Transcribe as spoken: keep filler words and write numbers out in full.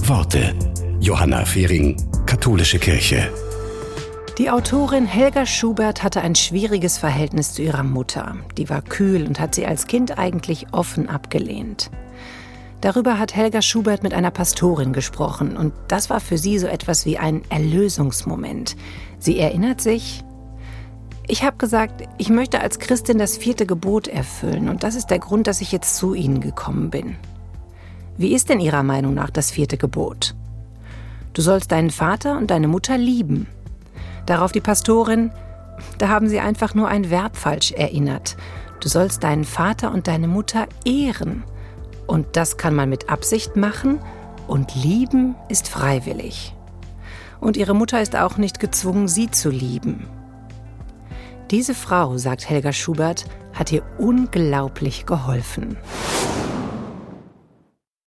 Worte. Johanna Fehring, Katholische Kirche. Die Autorin Helga Schubert hatte ein schwieriges Verhältnis zu ihrer Mutter. Die war kühl und hat sie als Kind eigentlich offen abgelehnt. Darüber hat Helga Schubert mit einer Pastorin gesprochen und das war für sie so etwas wie ein Erlösungsmoment. Sie erinnert sich: Ich habe gesagt, ich möchte als Christin das vierte Gebot erfüllen und das ist der Grund, dass ich jetzt zu Ihnen gekommen bin. Wie ist denn Ihrer Meinung nach das vierte Gebot? Du sollst deinen Vater und deine Mutter lieben. Darauf die Pastorin: Da haben Sie einfach nur ein Verb falsch erinnert. Du sollst deinen Vater und deine Mutter ehren. Und das kann man mit Absicht machen und lieben ist freiwillig. Und ihre Mutter ist auch nicht gezwungen, sie zu lieben. Diese Frau, sagt Helga Schubert, hat ihr unglaublich geholfen.